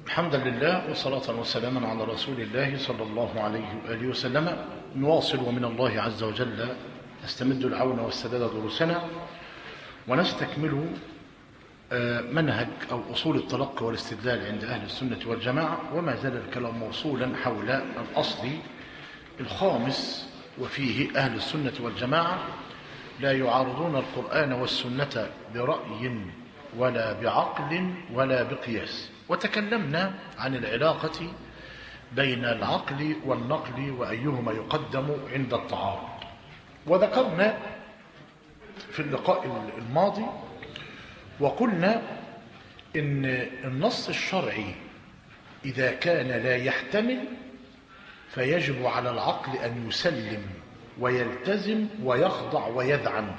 الحمد لله وصلاة وسلاما على رسول الله صلى الله عليه وآله وسلم. نواصل ومن الله عز وجل نستمد العون والسداد دروسنا، ونستكمل منهج أو أصول التلقي والاستدلال عند أهل السنة والجماعة، وما زال الكلام موصولا حول الأصل الخامس، وفيه أهل السنة والجماعة لا يعارضون القرآن والسنة برأي ولا بعقل ولا بقياس. وتكلمنا عن العلاقة بين العقل والنقل وأيهما يقدم عند التعارض، وذكرنا في اللقاء الماضي وقلنا إن النص الشرعي إذا كان لا يحتمل فيجب على العقل أن يسلم ويلتزم ويخضع ويذعن.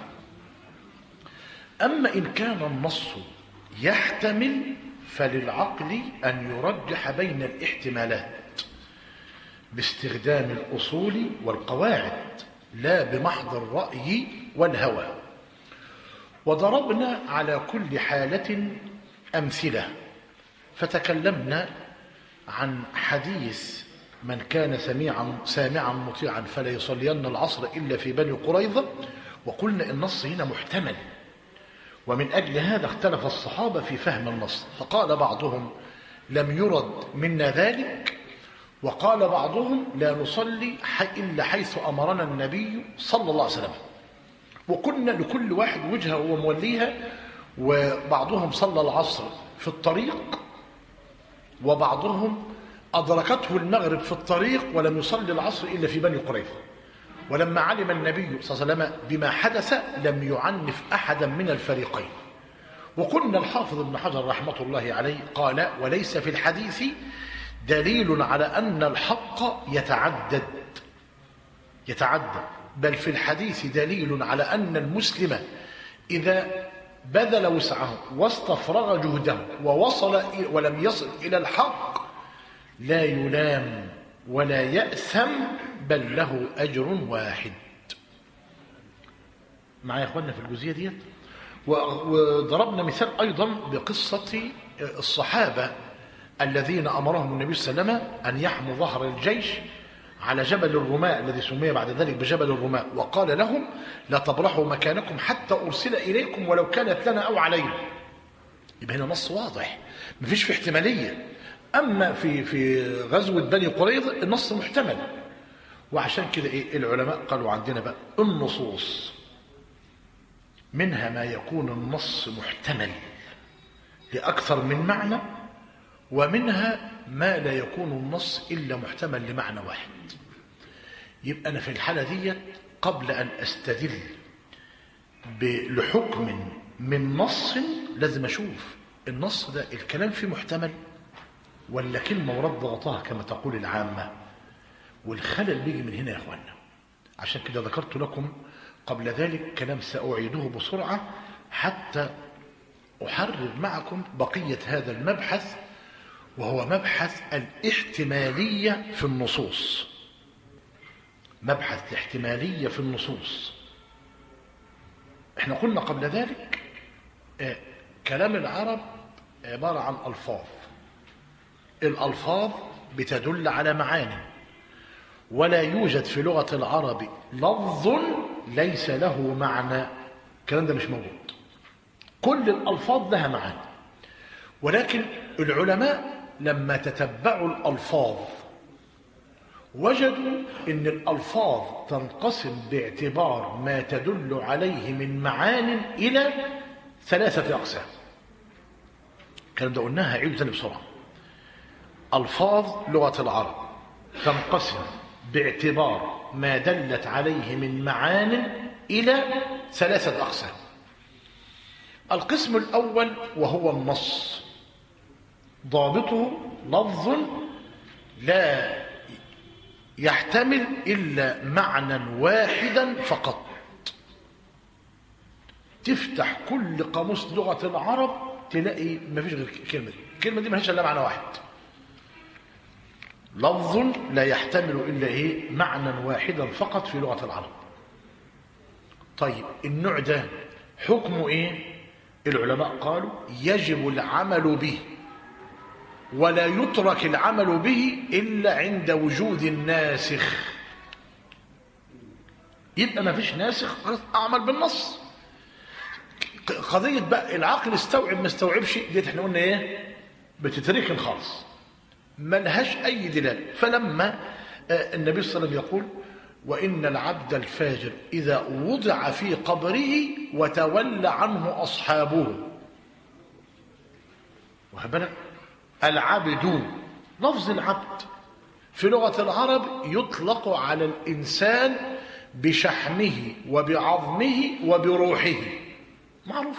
أما إن كان النص يحتمل فللعقل أن يرجح بين الاحتمالات باستخدام الأصول والقواعد لا بمحض الرأي والهوى. وضربنا على كل حالة أمثلة، فتكلمنا عن حديث من كان سامعا مطيعا فلا يصلين العصر إلا في بني قريظة، وقلنا النص هنا محتمل، ومن أجل هذا اختلف الصحابة في فهم النص، فقال بعضهم لم يرد منا ذلك، وقال بعضهم لا نصلي إلا حيث أمرنا النبي صلى الله عليه وسلم. وقلنا لكل واحد وجهه وموليها، وبعضهم صلى العصر في الطريق، وبعضهم أدركته المغرب في الطريق ولم يصلي العصر إلا في بني قريظة. ولما علم النبي صلى الله عليه وسلم بما حدث لم يعنف أحدا من الفريقين. وقلنا الحافظ ابن حجر رحمة الله عليه قال وليس في الحديث دليل على أن الحق يتعدد، بل في الحديث دليل على أن المسلم إذا بذل وسعه واستفرغ جهده ووصل ولم يصل إلى الحق لا يلام ولا يأثم، بل له أجر واحد. معايا يا أخوانا في الجزئية دي؟ وضربنا مثال أيضا بقصة الصحابة الذين أمرهم النبي صلى الله عليه وسلم أن يحموا ظهر الجيش على جبل الرماء الذي سمي بعد ذلك بجبل الرماء، وقال لهم لا تبرحوا مكانكم حتى أرسل إليكم ولو كانت لنا أو علينا. يبقى هنا نص واضح، مفيش في احتمالية. أما في غزوة بني قريظة النص محتمل، وعشان كده العلماء قالوا عندنا بقى النصوص منها ما يكون النص محتمل لأكثر من معنى، ومنها ما لا يكون النص إلا محتمل لمعنى واحد. يبقى أنا في الحالة دي قبل أن أستدل لحكم من نص لازم أشوف النص ده الكلام فيه محتمل ولا كلمة ورد ضغطها كما تقول العامة. والخلل بيجي من هنا يا أخوانا. عشان كده ذكرت لكم قبل ذلك كلام سأعيده بسرعة حتى أحرر معكم بقية هذا المبحث، وهو مبحث الاحتمالية في النصوص. مبحث الاحتمالية في النصوص. احنا قلنا قبل ذلك كلام العرب عبارة عن ألفاظ. الألفاظ بتدل على معاني، ولا يوجد في لغة العرب لفظ ليس له معنى. الكلام ده مش موجود، كل الألفاظ لها معاني. ولكن العلماء لما تتبعوا الألفاظ وجدوا أن الألفاظ تنقسم باعتبار ما تدل عليه من معان إلى 3 أقسام. الكلام ده قلناها عيدوا تاني بسرعة. ألفاظ لغة العرب تنقسم باعتبار ما دلت عليه من معان إلى 3 أقسام. القسم الأول وهو النص، ضابطه لفظ لا يحتمل إلا معنى واحدا فقط. تفتح كل قاموس لغة العرب تلاقي ما فيش غير الكلمة دي ما فيش إلا معنى واحد. لفظ لا يحتمل إلا معنى واحدا فقط في لغة العرب. طيب النوع ده حكمه العلماء قالوا يجب العمل به ولا يترك العمل به إلا عند وجود الناسخ. يبقى ما فيش ناسخ، أعمل بالنص. قضية بقى العقل استوعب ما استوعبش ديت احنا قلنا ايه؟ بتتركن خالص، ملهاش أي دلالة. فلما النبي صلى الله عليه وسلم يقول: وإن العبد الفاجر إذا وضع في قبره وتولى عنه أصحابه. وهبنا العبد، لفظ العبد في لغة العرب يطلق على الإنسان بشحمه وبعظمه وبروحه، معروف.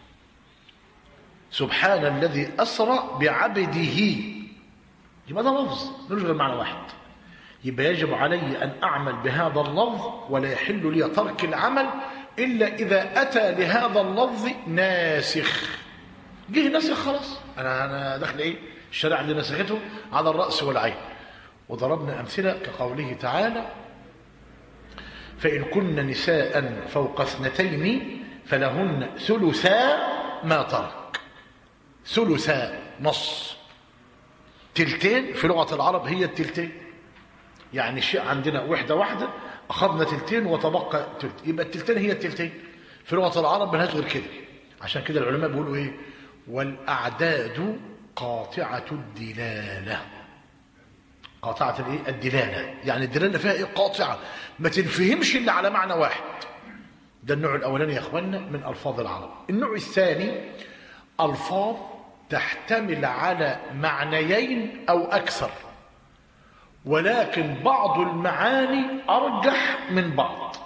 سبحان الذي أسرى بعبده، يبقى ده لفظ ملوش غير معنى واحد. يبقى يجب علي أن أعمل بهذا اللفظ، ولا يحل لي ترك العمل إلا إذا أتى لهذا اللفظ ناسخ. جه ناسخ خلاص، أنا داخل إيه؟ الشريعة اللي نسخته على الرأس والعين. وضربنا أمثلة كقوله تعالى: فإن كن نساء فوق 2 فلهن ثلثا ما ترك. ثلثا نص، تلتين في لغة العرب هي التلتين. يعني الشيء عندنا واحدة أخذنا تلتين وتبقى تلت، يبقى التلتين هي التلتين في لغة العرب، ملهاش غير كده. عشان كده العلماء بيقولوا إيه؟ والأعداد قاطعة الدلالة. قاطعة الإيه؟ الدلالة، يعني الدلالة فيها إيه؟ قاطعة، ما تنفهمش إلا على معنى واحد. ده النوع الأولاني يا أخوانا من ألفاظ العرب. النوع الثاني ألفاظ تحتمل على معنيين أو أكثر، ولكن بعض المعاني أرجح من بعض.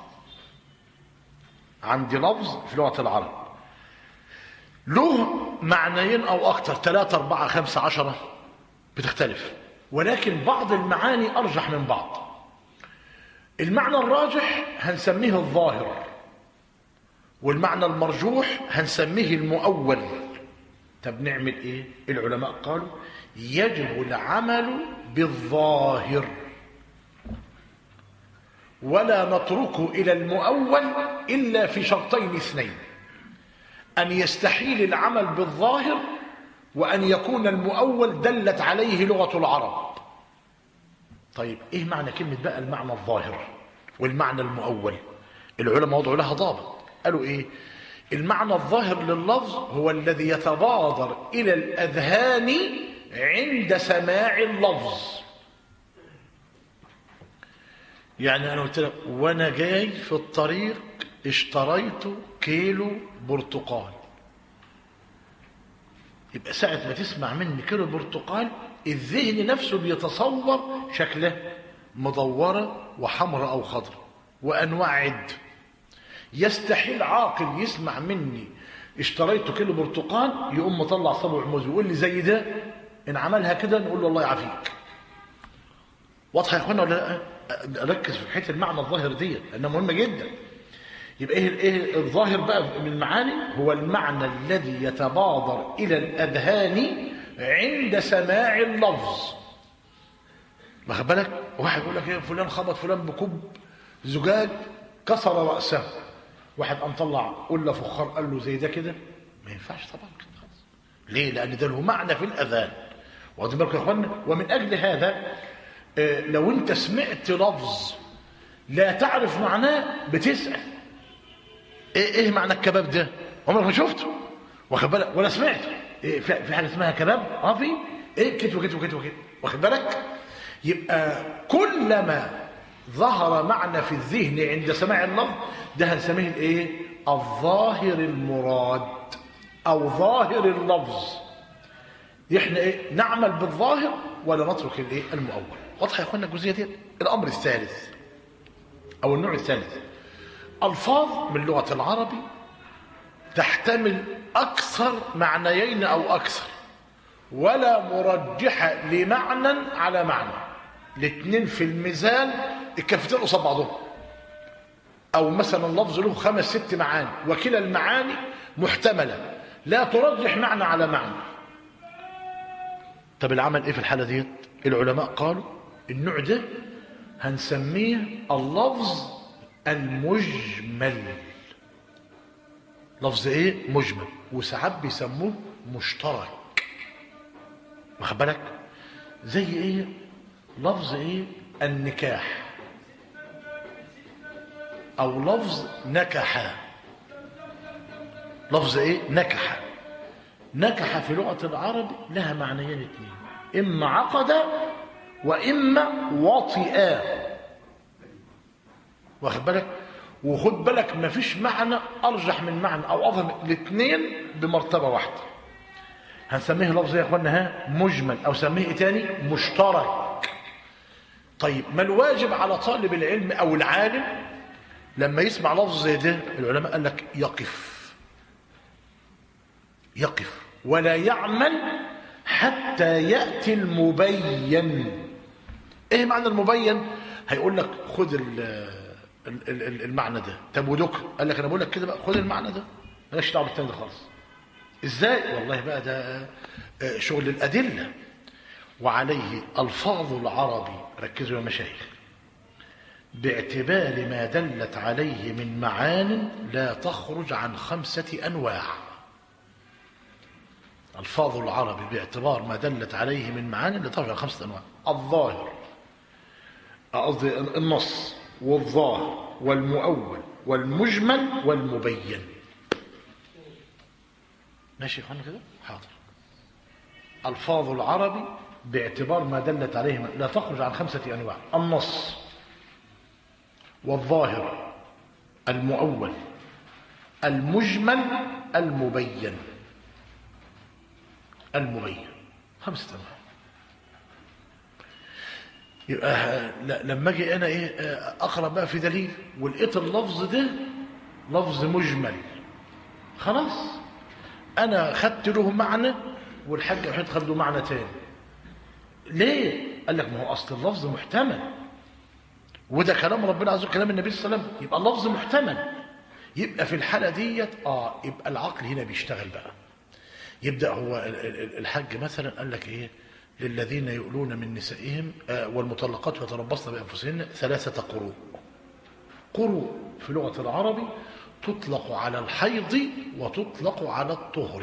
عندي لفظ في لغة العرب له معنيين أو أكثر، 3 4 5 10 بتختلف، ولكن بعض المعاني أرجح من بعض. المعنى الراجح هنسميه الظاهر، والمعنى المرجوح هنسميه المؤول. طب نعمل ايه؟ العلماء قالوا يجب العمل بالظاهر، ولا نتركه إلى المؤول إلا في شرطين 2: أن يستحيل العمل بالظاهر، وأن يكون المؤول دلت عليه لغة العرب. طيب إيه معنى كلمة بقى المعنى الظاهر والمعنى المؤول؟ العلماء وضعوا لها ضابط، قالوا إيه؟ المعنى الظاهر لللفظ هو الذي يتبادر إلى الأذهان عند سماع اللفظ. يعني أنا قلت لك وأنا جاي في الطريق اشتريت كيلو برتقال، يبقى ساعة ما تسمع مني كيلو برتقال الذهن نفسه بيتصور شكله مدورة وحمراء أو خضراء وأنواع عد. يستحيل عاقل يسمع مني اشتريت كيلو برتقال يقوم مطلع صبع موز ويقول لي زي ده، إن عملها كده نقول له الله يعافيك. واضحة يا اخوانا ولا لا؟ ركز في حته المعنى الظاهر دي لانها مهمه جدا. يبقى ايه الظاهر بقى من المعاني؟ هو المعنى الذي يتبادر الى الاذهان عند سماع اللفظ. واخد بالك؟ واحد يقول لك ايه فلان خبط فلان بكوب زجاج كسر راسه، واحد قام طلع قله فخار قال له زي ده كده، ما ينفعش طبعا كده خالص. ليه؟ لان ده له معنى في الاذهان. واخدين بالكم يا اخوانا؟ ومن اجل هذا لو انت سمعت لفظ لا تعرف معناه بتسأل ايه معنى الكباب ده؟ عمرك ما شفته واخد بالك ولا سمعته. إيه في حاجه اسمها كباب؟ في ايه كده وكده وكده وكده، واخد بالك؟ يبقى كلما ظهر معنى في الذهن عند سماع اللفظ ده هنسميه الايه؟ الظاهر المراد او ظاهر اللفظ. احنا ايه؟ نعمل بالظاهر ولا نترك الايه؟ المؤول. واضحه يا اخوانا الجزئيه دي؟ الامر الثالث او النوع الثالث الفاظ من لغه العربي تحتمل اكثر معنيين او اكثر، ولا مرجحه لمعنى على معنى، الاثنين في الميزان الكفتين قصاد بعضهم. او مثلا لفظ له 5 6 معاني وكلا المعاني محتمله لا ترجح معنى على معنى. طب العمل ايه في الحاله دي؟ العلماء قالوا النوع ده هنسميه اللفظ المجمل. لفظ ايه؟ مجمل، وساعات بيسموه مشترك. واخد بالك؟ زي ايه؟ لفظ ايه؟ النكاح، او لفظ نكح. لفظ ايه؟ نكح. نكح في لغة العرب لها معنيين اثنين، اما عقد واما وطئا. واخد بالك؟ وخد بالك ما فيش معنى ارجح من معنى او اظهر، الاثنين بمرتبة واحدة. هنسميه لفظ يا اخوانا ها مجمل، او سميه ايه تاني؟ مشترك. طيب ما الواجب على طالب العلم او العالم لما يسمع لفظ زي ده؟ العلماء قال لك يقف ولا يعمل حتى يأتي المبين. ايه معنى المبين؟ هيقول لك خد المعنى ده. طب ودك قال لك انا بقول لك كده بقى، خد المعنى ده مالكش دعوه بالتاني ده خالص. ازاي؟ والله بقى ده شغل الادله. وعليه الفاظ العربي، ركزوا يا مشايخ، باعتبار ما دلت عليه من معان لا تخرج عن 5 أنواع. الفاظ العربي باعتبار ما دلت عليه من معان لا تخرج عن 5 أنواع: الظاهر، قصدي النص، والظاهر والمؤول والمجمل والمبين. ماشي يا اخوانا كده؟ حاضر. الفاظ العربي باعتبار ما دلت عليه لا تخرج عن 5 أنواع: النص، والظاهر، المؤول، المجمل، المبين. 5 أنواع. يبقى لما اجي انا اقرا بقى في دليل ولقيت اللفظ ده لفظ مجمل، خلاص انا خدت له معنى والحاج وحيد خد له معنى تاني. ليه؟ قال لك ما هو اصل اللفظ محتمل، وده كلام ربنا عز وجل، كلام النبي صلى الله عليه وسلم، يبقى اللفظ محتمل. يبقى في الحاله ديت يبقى العقل هنا بيشتغل بقى. يبدا هو الحاج مثلا قال لك ايه؟ للذين يؤلون من نسائهم والمطلقات يتربصن بانفسهن 3 قروء. قروء في لغه العرب تطلق على الحيض وتطلق على الطهر.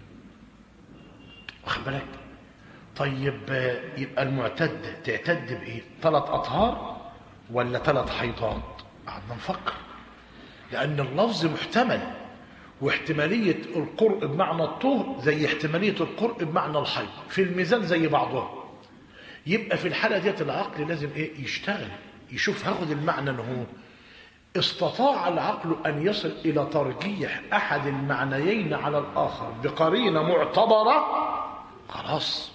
واخد بالك؟ طيب يبقى المعتد تعتد بايه؟ 3 أطهار ولا 3 حيضات؟ قعدنا نفكر، لأن اللفظ محتمل، واحتمالية القرء بمعنى الطهر زي احتمالية القرء بمعنى الحيض، في الميزان زي بعضها. يبقى في الحالة ديت العقل لازم يشتغل، يشوف هاخد المعنى اللي هو استطاع العقل أن يصل إلى ترجيح أحد المعنيين على الآخر بقرينة معتبرة، خلاص.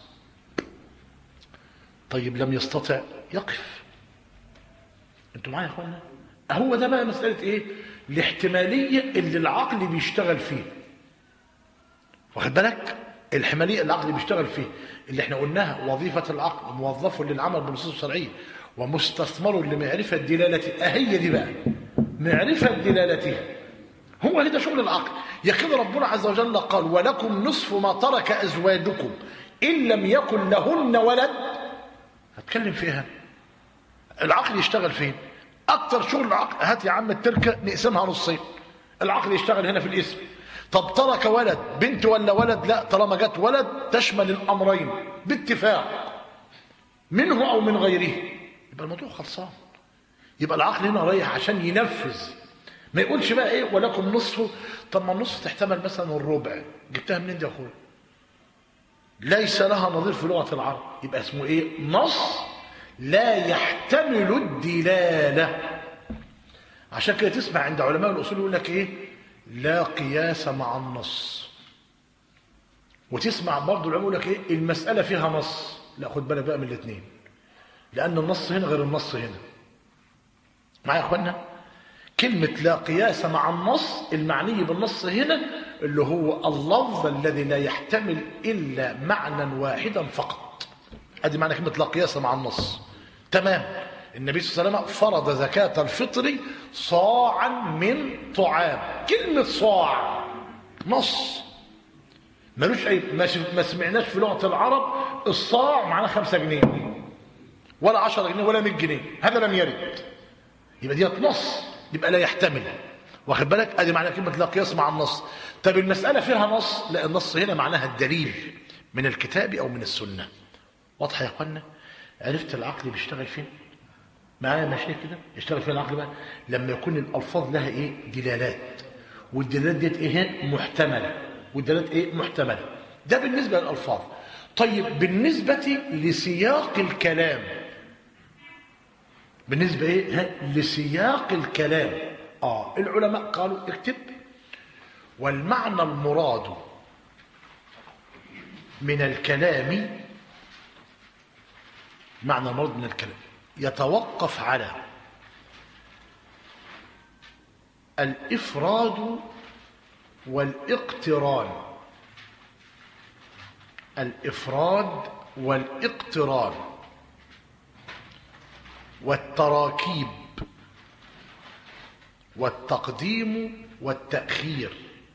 طيب لم يستطع يقف. انتوا معايا يا اخوانا؟ هو ده بقى مسألة ايه؟ الاحتمالية اللي العقل بيشتغل فيه. واخد بالك؟ الاحتمالية اللي العقل بيشتغل فيه اللي احنا قلناها: وظيفة العقل موظف للعمل بالنصوص الشرعية ومستثمر لمعرفة دلالته. هي دي بقى معرفة دلالته، هو ده شغل العقل. يا كده ربنا عز وجل قال: ولكم نصف ما ترك أزواجكم إن لم يكن لهن ولد. هتكلم فيها العقل يشتغل فين؟ اكتر شغل العقل، هات يا عم التركه نقسمها نصين، العقل يشتغل هنا في الاسم. طب ترك ولد، بنت ولا ولد؟ لا، طالما جت ولد تشمل الامرين باتفاق منه او من غيره، يبقى الموضوع خلصان. يبقى العقل هنا رايح عشان ينفذ، ما يقولش بقى ايه ولكم نصفه. طب ما النصف تحتمل مثلا الربع، جبتها منين دي يا اخويا؟ ليس لها نظير في لغه العرب. يبقى اسمه ايه؟ نص لا يحتمل الدلاله. عشان كده تسمع عند علماء الاصول يقول لك ايه؟ لا قياس مع النص. وتسمع برضه العلماء يقول لك ايه؟ المساله فيها نص. لا، خد بالك بقى من الاثنين، لان النص هنا غير النص هنا. معايا يا اخوانا؟ كلمه لا قياس مع النص، المعني بالنص هنا اللي هو اللفظ الذي لا يحتمل الا معنى واحدا فقط. ادي معنى كلمه لا قياس مع النص. تمام. النبي صلى الله عليه وسلم فرض زكاة الفطر صاعا من طعام. كلمة صاع نص، ملوش أي، ما سمعناش في لغة العرب الصاع معناه 5 جنيه ولا 10 جنيه ولا 100 جنيه، هذا لم يرد. يبقى ديت نص، يبقى لا يحتمل. واخد بالك؟ ادي معنى كلمة لا قياس مع النص. طب المسألة فيها نص؟ لا، النص هنا معناها الدليل، من الكتاب أو من السنة. واضح يا أخوانا؟ عرفت العقل بيشتغل فين؟ معايا ماشي كده؟ يشتغل فين العقل بقى؟ لما يكون الألفاظ لها إيه؟ دلالات، والدلالات ديت إيه؟ محتملة، والدلالات إيه؟ محتملة. ده بالنسبة للألفاظ. طيب بالنسبة لسياق الكلام، بالنسبة إيه؟ لسياق الكلام، العلماء قالوا اكتب: والمعنى المراد من الكلام، معنى المراد من الكلام يتوقف على الإفراد والاقتران، الإفراد والاقتران والتراكيب والتقديم والتأخير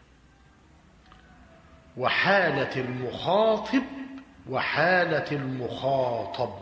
وحالة المخاطب وحالة المخاطب.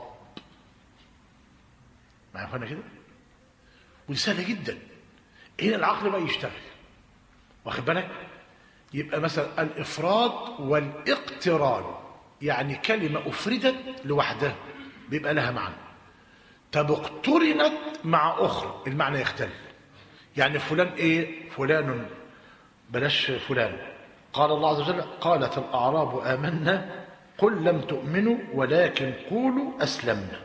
معايا يا اخوانا كده؟ ودي سهله جدا. هنا العقل بقى يشتغل، واخد بالك؟ يبقى مثلا الافراد والاقتران، يعني كلمه افردت لوحدها بيبقى لها معنى، طب اقترنت مع اخرى المعنى يختلف. يعني فلان ايه؟ فلان، بلاش فلان. قال الله عز وجل: قالت الاعراب امنا قل لم تؤمنوا ولكن قولوا اسلمنا.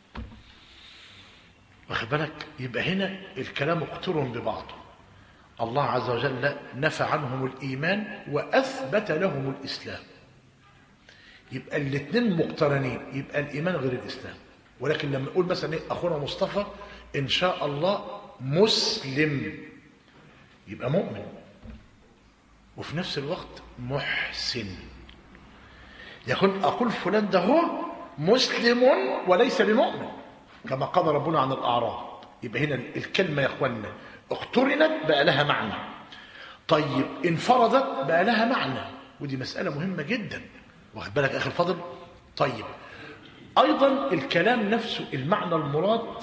واخد بالك؟ يبقى هنا الكلام اقترن ببعضه. الله عز وجل نفى عنهم الايمان واثبت لهم الاسلام، يبقى الاثنين مقترنين، يبقى الايمان غير الاسلام. ولكن لما نقول مثلا ايه؟ اخونا مصطفى ان شاء الله مسلم، يبقى مؤمن وفي نفس الوقت محسن. يكون اقول فلان ده هو مسلم وليس بمؤمن كما قال ربنا عن الاعراب. يبقى هنا الكلمه يا اخوانا اقترنت بقى لها معنى، طيب انفردت بقى لها معنى، ودي مساله مهمه جدا. واخد بالك يا اخي الفاضل؟ طيب ايضا الكلام نفسه المعنى المراد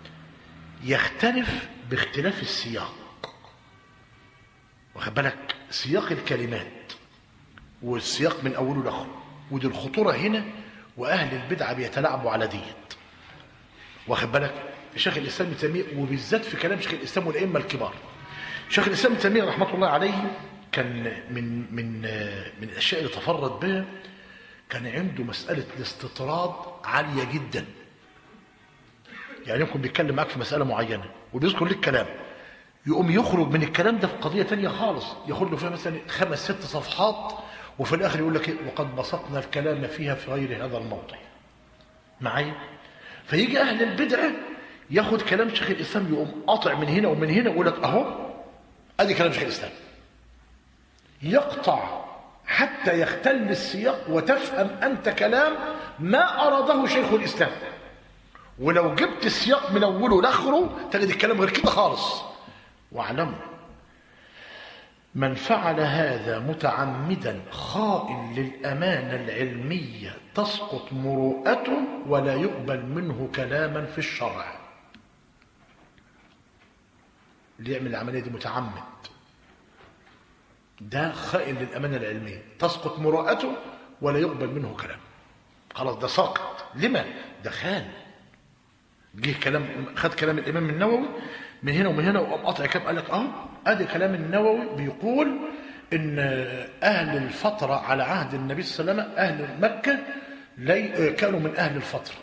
يختلف باختلاف السياق. واخد بالك؟ سياق الكلمات والسياق من اوله لاخره، ودي الخطوره هنا، واهل البدعه بيتلاعبوا على ديت. واخد بالك؟ شيخ الاسلام ابن تيميه، وبالذات في كلام شيخ الاسلام والائمه الكبار. شيخ الاسلام ابن تيميه رحمه الله عليه كان من الاشياء اللي تفرد بها، كان عنده مساله الاستطراد عاليه جدا. يعني يمكن بيتكلم معاك في مساله معينه وبيذكر لك كلام، يقوم يخرج من الكلام ده في قضيه ثانيه خالص، ياخد له فيها مثلا 5 6 صفحات، وفي الاخر يقول لك وقد بسطنا الكلام فيها في غير هذا الموضع. معايا؟ فيجي اهل البدعه ياخد كلام شيخ الاسلام يقوم قاطع من هنا ومن هنا ويقول لك اهو ادي كلام شيخ الاسلام، يقطع حتى يختل السياق وتفهم انت كلام ما اراده شيخ الاسلام. ولو جبت السياق من اوله لاخره تجد الكلام غير كده خالص. واعلموا من فعل هذا متعمدا خائن للامانه العلميه تسقط مروءته ولا يقبل منه كلاما في الشرع. اللي يعمل العمليه دي متعمد ده خائن للامانه العلميه، تسقط مروءته ولا يقبل منه كلام. خلاص ده ساقط. لما؟ ده خان. جه كلام، خد كلام الامام النووي من هنا ومن هنا وقام قاطع كلام، قال لك ادي كلام النووي بيقول ان اهل الفتره على عهد النبي صلى الله عليه وسلم، اهل مكه كانوا من اهل الفتره.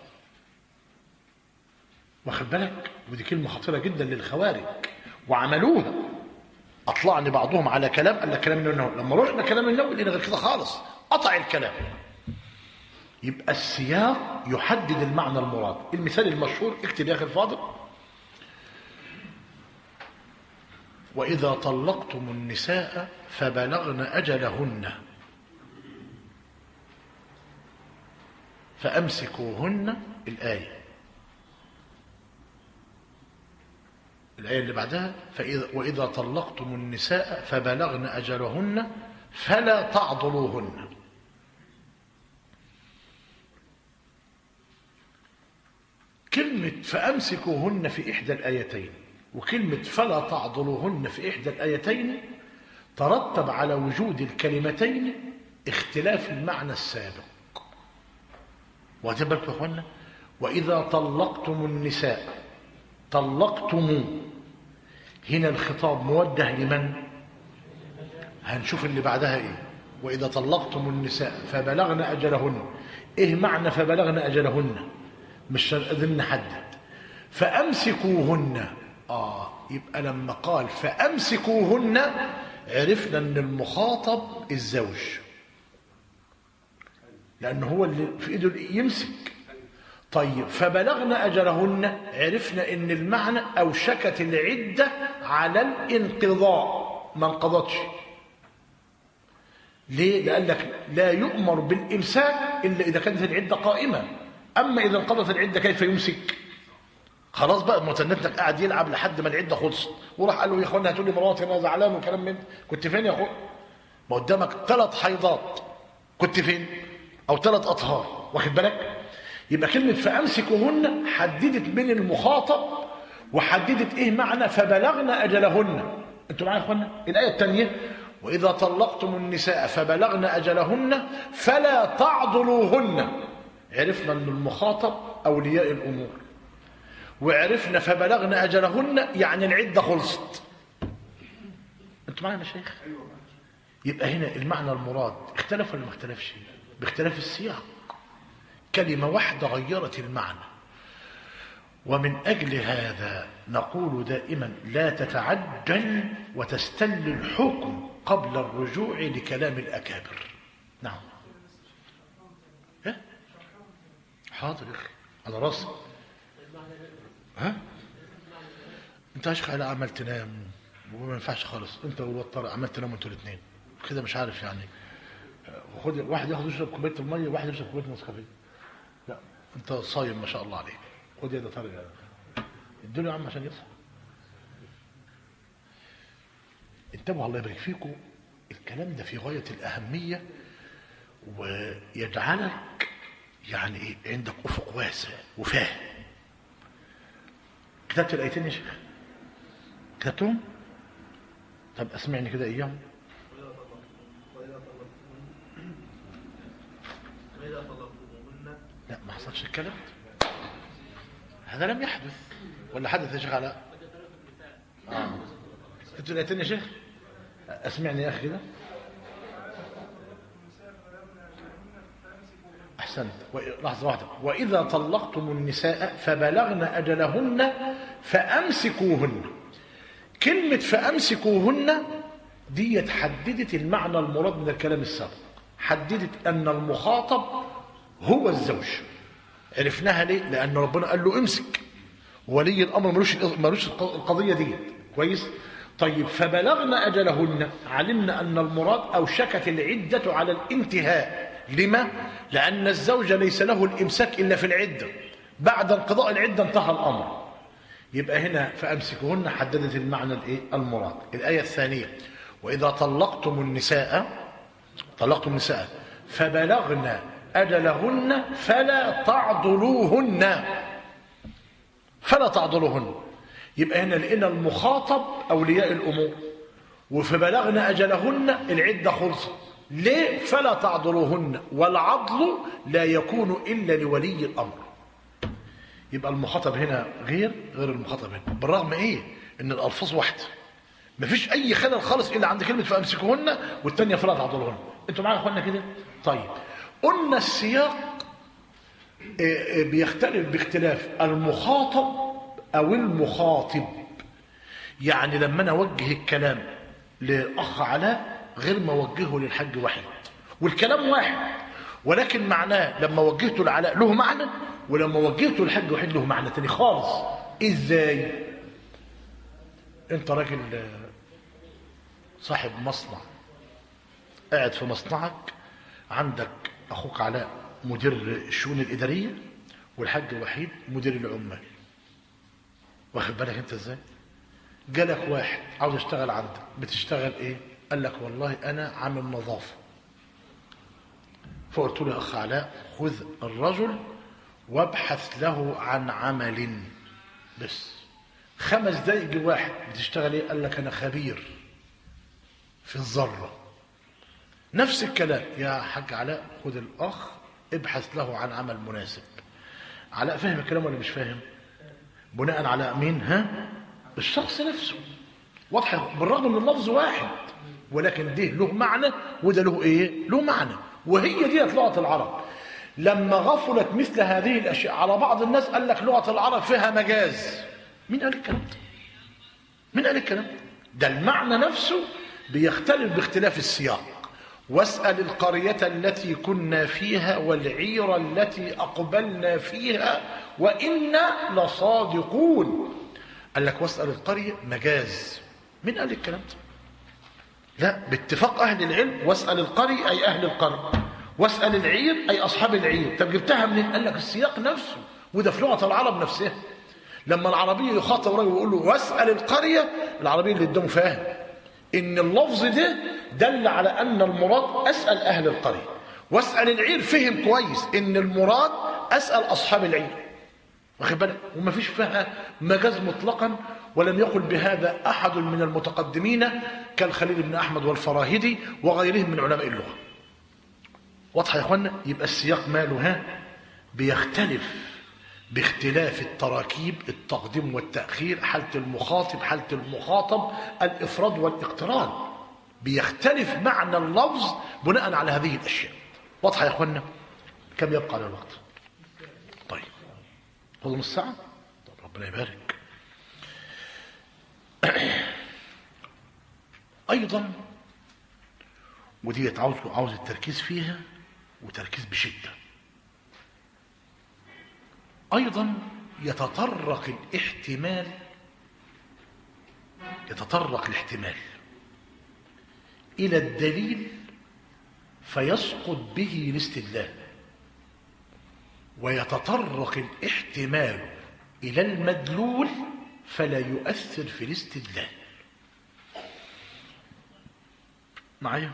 واخد بالك؟ ودي كلمه خطيره جدا للخوارج وعملوها. اطلعني بعضهم على كلام، قال لك كلام النووي، لما رحنا كلام النووي لقينا غير كده خالص، قطع الكلام. يبقى السياق يحدد المعنى المراد. المثال المشهور، اكتب يا اخي الفاضل: وإذا طلقتم النساء فبلغن أجلهن فأمسكوهن. الآية اللي بعدها وإذا طلقتم النساء فبلغن أجلهن فلا تعضلوهن. كلمة فأمسكوهن في إحدى الآيتين وكلمة فلا تعضلوهن في إحدى الآيتين ترتب على وجود الكلمتين اختلاف المعنى السابق. واخدين بالكم يا اخوانا؟ واذا طلقتم النساء، طلقتم، هنا الخطاب موجه لمن؟ هنشوف اللي بعدها ايه. واذا طلقتم النساء فبلغن اجلهن، ايه معنى فبلغن اجلهن؟ مش قادرين نحدد. فامسكوهن، يبقى لما قال فامسكوهن عرفنا ان المخاطب الزوج، لأنه هو اللي في إيده يمسك. طيب فبلغن أجلهن، عرفنا إن المعنى أوشكت العدة على الانقضاء، ما انقضتش. ليه؟ لأن لك لا يؤمر بالإمساك إلا إذا كانت العدة قائمة، أما إذا انقضت العدة كيف يمسك؟ خلاص بقى متنتك قاعد يلعب لحد ما العدة خلصت، وراح قال له يا اخوانا هاتوا لي مراتي انا زعلان وكلام من كنت فين يا اخويا؟ ما قدامك 3 حيضات، كنت فين؟ أو 3 أطهار، واخد بالك؟ يبقى كلمة فأمسكوهن حددت من المخاطب، وحددت إيه معنى فبلغن أجلهن. أنتوا معايا يا إخوانا؟ الآية الثانية وإذا طلقتم النساء فبلغن أجلهن فلا تعضلوهن، عرفنا أن المخاطب أولياء الأمور، وعرفنا فبلغن أجلهن يعني العدة خلصت. أنتوا معايا يا مشايخ؟ يبقى هنا المعنى المراد اختلف ولا ما اختلفش؟ باختلاف السياق، كلمة واحدة غيرت المعنى. ومن أجل هذا نقول دائما لا تتعجل وتستل الحكم قبل الرجوع لكلام الأكابر. نعم. حاضر يا أخي على راسي. أنت يا شيخ عمال تنام وما ينفعش خالص، أنت والطارق عمال تنام أنتوا الاثنين كده، مش عارف يعني. خد واحد ياخد يشرب كوبايه الميه وواحد يشرب كوبايه نسكافيه. لا انت صايم ما شاء الله عليك. خد يا ده طارق ادوا يا عم عشان يصحى. انتبهوا الله يبارك فيكم، الكلام ده في غايه الاهميه ويجعلك يعني ايه عندك افق واسع وفاهم. كتبت الايتين يا شيخ؟ كتبتهم؟ طب اسمعني كده اياهم. لا ما حصلش الكلام ده، هذا لم يحدث ولا حدث يا شيخ علاء؟ انتوا الايتين يا شيخ؟ اسمعني يا اخي كده. احسنت. لحظه واحده. واذا طلقتم النساء فبلغن اجلهن فامسكوهن، كلمه فامسكوهن دي حددت المعنى المراد من الكلام السابق، حددت ان المخاطب هو الزوج. عرفناها ليه؟ لأن ربنا قال له امسك، ولي الأمر ملوش القضية دي. كويس؟ طيب فبلغنا أجلهن، علمنا أن المراد أوشكت العدة على الانتهاء. لما؟ لأن الزوج ليس له الإمساك إلا في العدة، بعد انقضاء العدة انتهى الأمر. يبقى هنا فأمسكوهن حددت المعنى المراد. الآية الثانية وإذا طلقتم النساء فبلغن أجلهن فلا تعضلوهن. يبقى هنا لقينا المخاطب أولياء الأمور، وفبلغنا أجلهن العدة خلصت. ليه؟ فلا تعضلوهن، والعضل لا يكون إلا لولي الأمر. يبقى المخاطب هنا غير المخاطب هنا، بالرغم إيه؟ إن الألفاظ واحدة، مفيش أي خلل خالص إلا عند كلمة فأمسكوهن والتانية فلا تعضلوهن. أنتوا معايا يا أخوانا كده؟ طيب قلنا السياق بيختلف باختلاف المخاطب أو المخاطب. يعني لما أنا أوجه الكلام لأخ علاء غير ما أوجهه للحاج وحيد، والكلام واحد، ولكن معناه لما وجهته لعلاء له معنى، ولما وجهته للحاج وحيد له معنى تاني خالص. إزاي؟ أنت راجل صاحب مصنع، قاعد في مصنعك، عندك أخوك علاء مدير الشؤون الإدارية، والحاج وحيد مدير العمال. واخد بالك أنت إزاي؟ جالك واحد عاوز يشتغل عندك، بتشتغل إيه؟ قال لك والله أنا عامل نظافة. فقلت له يا أخ علاء خذ الرجل وابحث له عن عمل، بس 5 دقايق جه واحد بتشتغل إيه؟ قال لك أنا خبير في الذرة. نفس الكلام يا حاج علاء، خذ الأخ ابحث له عن عمل مناسب. علاء فاهم الكلام ولا مش فاهم؟ بناء على مين؟ الشخص نفسه. واضح؟ بالرغم ان اللفظ واحد ولكن ده له معنى وده له ايه؟ له معنى. وهي دي لغة العرب. لما غفلت مثل هذه الاشياء على بعض الناس قال لك لغة العرب فيها مجاز. مين قال الكلام ده؟ مين قال الكلام ده؟ المعنى نفسه بيختلف باختلاف السياق. واسأل القرية التي كنا فيها والعير التي أقبلنا فيها وإنا لصادقون. قال لك واسأل القرية مجاز. مين قال الكلام ده؟ لا، باتفاق أهل العلم واسأل القرية أي أهل القرية، واسأل العير أي أصحاب العير. طب جبتها منين؟ قال لك السياق نفسه، وده في لغة العرب نفسها. لما العربي يخاطب راجل ويقول له واسأل القرية، العربي اللي قدامه فاهم ان اللفظ ده دل على ان المراد اسأل اهل القرية. واسأل العير فهم كويس ان المراد اسأل اصحاب العير. واخد بالك؟ وما فيش فيها مجاز مطلقا، ولم يقل بهذا احد من المتقدمين كالخليل بن احمد والفراهيدي وغيرهم من علماء اللغة. واضحه يا اخوانا؟ يبقى السياق ماله بيختلف باختلاف التراكيب، التقديم والتأخير، حالة المخاطب، حالة المخاطب، الإفراد والاقتران. بيختلف معنى اللفظ بناء على هذه الأشياء. واضحة يا أخوانا؟ كم يبقى على الوقت؟ طيب فضل نص ساعة؟ طب ربنا يبارك. أيضا ودي عاوز التركيز فيها وتركيز بشدة. أيضا يتطرق الاحتمال إلى الدليل فيسقط به الاستدلال، ويتطرق الاحتمال إلى المدلول فلا يؤثر في الاستدلال. معايا؟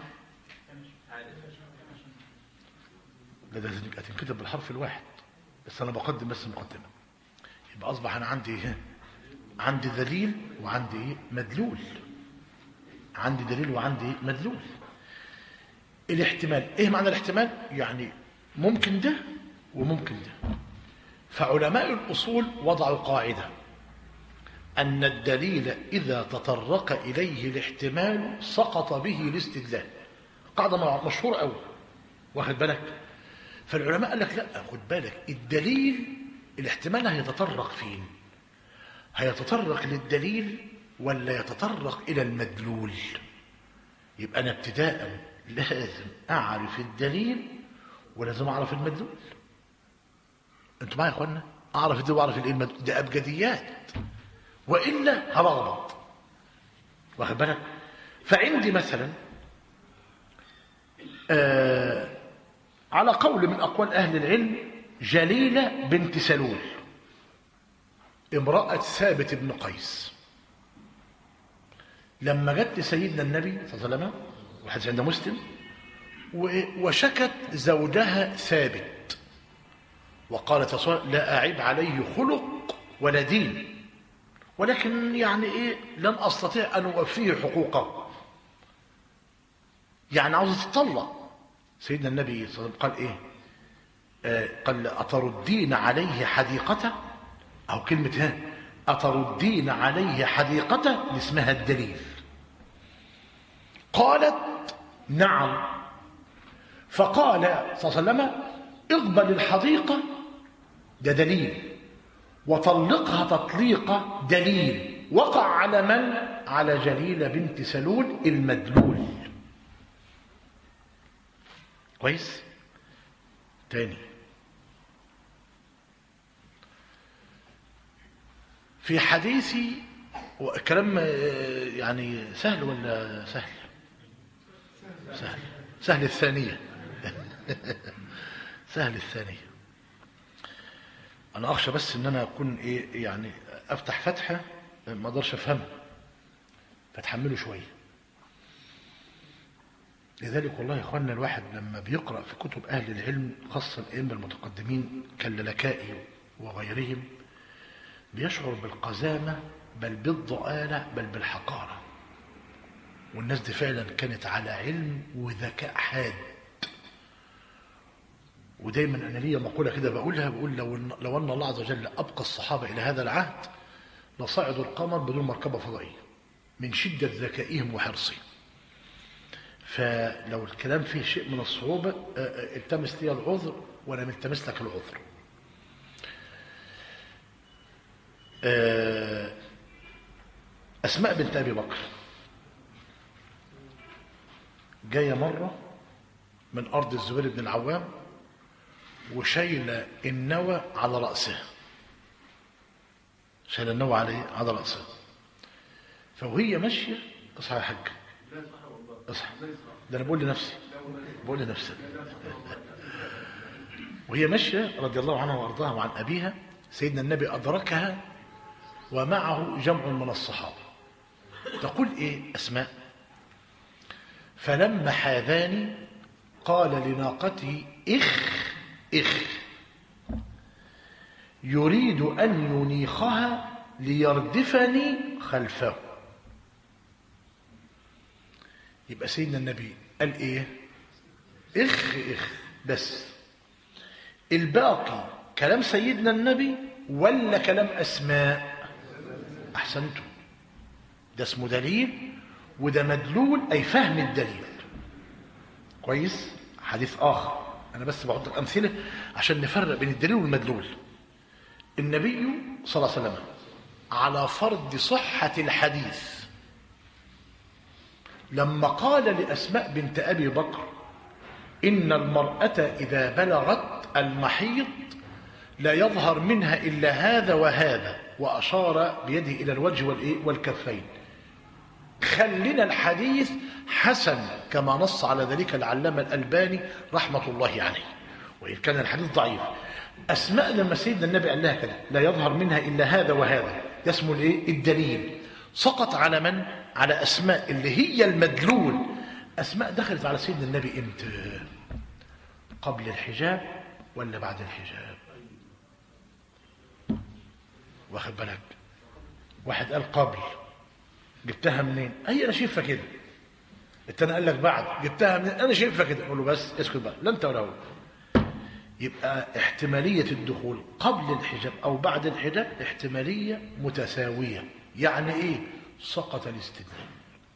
لا ده هتنكتب بالحرف الواحد، بس أنا بقدم بس مقدمة. يبقى أصبح أنا عندي دليل وعندي مدلول. عندي دليل وعندي مدلول. الاحتمال، إيه معنى الاحتمال؟ يعني ممكن ده وممكن ده. فعلماء الأصول وضعوا قاعدة أن الدليل إذا تطرق إليه الاحتمال سقط به الاستدلال. قاعدة مشهورة أوي. واخد بالك؟ فالعلماء قال لك لا، خد بالك، الدليل الاحتمال هيتطرق فين؟ هيتطرق للدليل ولا يتطرق إلى المدلول؟ يبقى أنا ابتداء لازم أعرف الدليل ولازم أعرف المدلول. أنتوا معايا يا أخوانا؟ أعرف الدليل وأعرف المدلول، ده أبجديات، وإلا هلخبط. واخد بالك؟ فعندي مثلا على قول من أقوال أهل العلم جليلة بنت سلول امرأة ثابت بن قيس لما جت لسيدنا النبي صلى الله عليه وسلم، والحديث عند مسلم، وشكت زوجها ثابت وقالت يا رسول الله لا أعيب عليه خلق ولا دين، ولكن يعني إيه لن أستطيع أن أوفيه حقوقه، يعني عاوزة تطلق. سيدنا النبي صلى الله عليه وسلم قال إيه؟ قال أتردين عليه حديقته، أو كلمة أتردين عليه حديقته اسمها الدليل. قالت نعم. فقال صلى الله عليه وسلم اقبل الحديقة، ده دليل، وطلقها تطليقة دليل. وقع على من؟ على جليلة بنت سلول المدلول. كويس؟ تاني، في حديثي كلام يعني سهل ولا سهل؟ سهل الثانية. سهل الثانية. أنا أخشى بس إن أنا أكون إيه يعني أفتح فتحة ما أقدرش أفهمها، فتحمله شوية. لذلك والله يا إخواننا الواحد لما بيقرأ في كتب أهل العلم خاصة الأئمة المتقدمين كاللالكائي وغيرهم بيشعر بالقزامة، بل بالضآلة، بل بالحقارة. والناس دي فعلا كانت على علم وذكاء حاد، ودايما أنا ليا مقولة كده بقولها، بقول لو أن الله عز وجل أبقى الصحابة إلى هذا العهد لصعدوا القمر بدون مركبة فضائية من شدة ذكائهم وحرصهم. فلو الكلام فيه شيء من الصعوبة التمس لي العذر وأنا ملتمس لك العذر. أسماء بنت أبي بكر جاية مرة من أرض الزبير بن العوام وشايلة النوى على رأسها، شايلة النوى على رأسها. فوهي ماشية، اصحى يا حاج، اصحى، ده أنا بقول لنفسي وهي ماشية رضي الله عنها وأرضاها وعن أبيها، سيدنا النبي أدركها ومعه جمع من الصحابة. تقول إيه أسماء؟ فلما حاذاني قال لناقته إخ يريد أن ينيخها ليردفني خلفه. يبقى سيدنا النبي قال إيه؟ إخ بس. الباقي كلام سيدنا النبي ولا كلام أسماء؟ أحسنتم، ده اسمه دليل وده مدلول، أي فهم الدليل. كويس؟ حديث آخر، أنا بس بحط لك أمثلة عشان نفرق بين الدليل والمدلول. النبي صلى الله عليه وسلم على فرض صحة الحديث لما قال لأسماء بنت أبي بكر إن المرأة إذا بلغت المحيض لا يظهر منها إلا هذا وهذا، وأشار بيده إلى الوجه والكفين، خلنا الحديث حسن كما نص على ذلك العلامة الألباني رحمة الله عليه، وإن كان الحديث ضعيف. أسماء لما سيدنا النبي قال لها كده لا يظهر منها إلا هذا وهذا، اسمه الدليل. سقط على من؟ على أسماء اللي هي المدلول. أسماء دخلت على سيدنا النبي إمتى؟ قبل الحجاب ولا بعد الحجاب؟ واخد بالك؟ واحد قال قبل، جبتها منين؟ أنا شايفها كده. التاني قال لك بعد، جبتها منين؟ أنا شايفها كده. أقول له بس اسكت بقى، لا أنت ولا هو. يبقى احتمالية الدخول قبل الحجاب أو بعد الحجاب احتمالية متساوية. يعني إيه؟ سقط الاستدلال.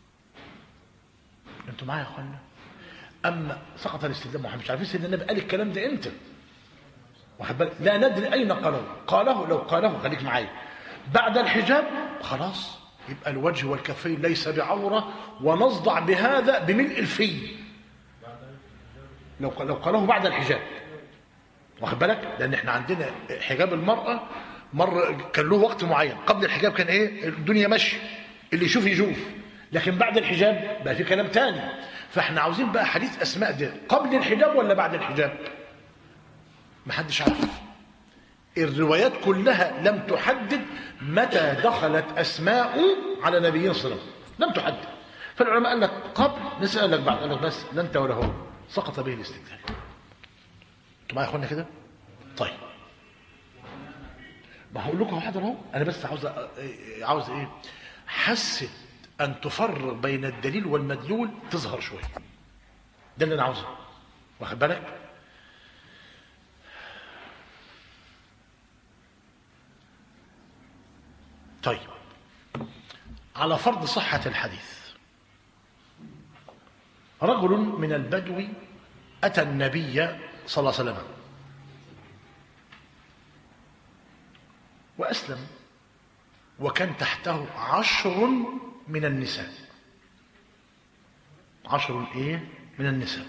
أنتوا معايا يا أخوانا؟ أما سقط الاستدلال، ما احنا مش عارفين سيدنا النبي قال الكلام ده إمتى. واخد بالك؟ لا ندري أين قاله. لو قاله خليك معايا بعد الحجاب خلاص، يبقى الوجه والكفين ليس بعورة ونصدع بهذا بملء الفي. لو قاله بعد الحجاب، واخد بالك؟ لأن احنا عندنا حجاب المرأة مرة كان له وقت معين. قبل الحجاب كان ايه؟ الدنيا ماشيه، اللي يشوف يشوف. لكن بعد الحجاب بقى في كلام تاني. فاحنا عاوزين بقى حديث أسماء ده قبل الحجاب ولا بعد الحجاب؟ محدش عارف. الروايات كلها لم تحدد متى دخلت أسماء على نبينا صلى الله عليه وسلم، لم تحدد. فالعلماء قال لك قبل، نسأل لك بعد، قال لك بس لا انت ولا هو، سقط به الاستدلال. انتوا معايا يا اخوانا كده؟ طيب ما هقول لكم حاضر اهو. انا بس عاوز ايه؟ حست ان تفرق بين الدليل والمدلول تظهر شويه. ده اللي انا عاوزه، واخد بالك؟ طيب على فرض صحة الحديث، رجل من البدو أتى النبي صلى الله عليه وسلم وأسلم، وكان تحته 10 من النساء. 10 إيه؟ من النساء.